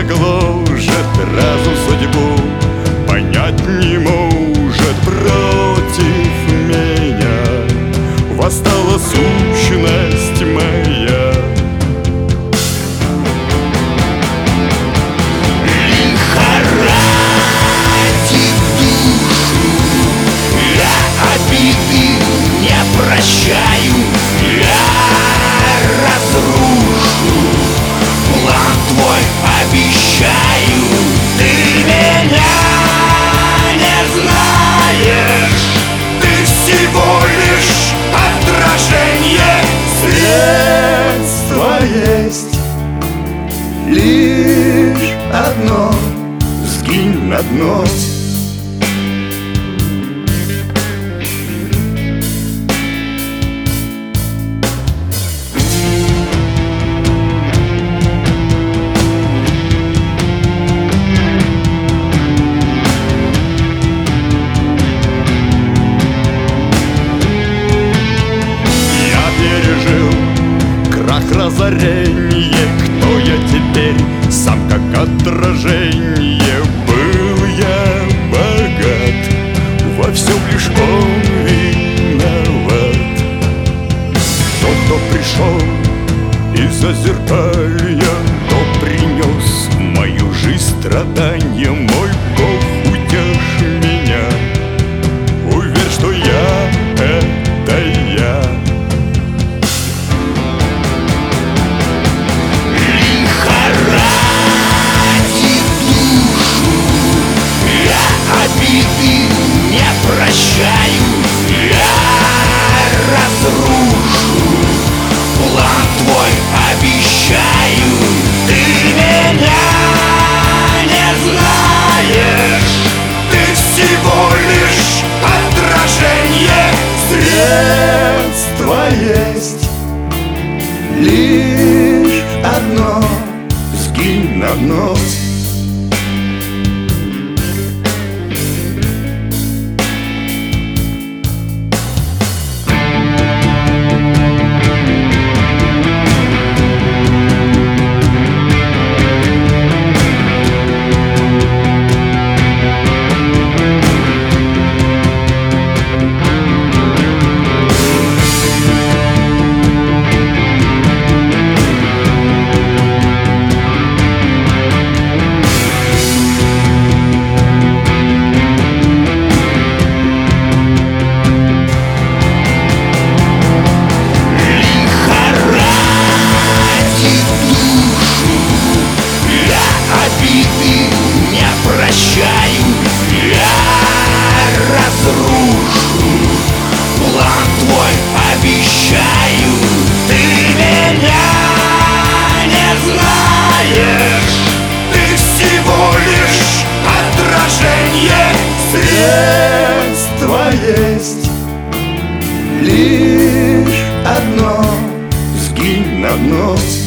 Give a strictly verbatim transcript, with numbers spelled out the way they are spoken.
так ложит разум судьбу, понять не может против меня. Восстала сущность моя. Лихорадит душу, я обиды не прощаю, я разрушу план твой, обещаю. Ты меня не знаешь, ты всего лишь отражение. Средство есть лишь одно: сгинь на дно. Разорение, кто я теперь, сам как отражение. Был я богат, во всем лишь он виноват. Тот, кто пришел из-за зеркалья, кто принес в мою жизнь страдания. Мой Бог, утешь меня, уверь, что я — это я. Обиды не прощаю, я разрушу план твой, обещаю. Ты меня не знаешь, ты всего лишь отражение. Средство есть лишь одно: сгинь на дно. Обиды не прощаю, я разрушу план твой, обещаю. Ты меня не знаешь, ты всего лишь отражение. Средство есть лишь одно: сгинь на дно.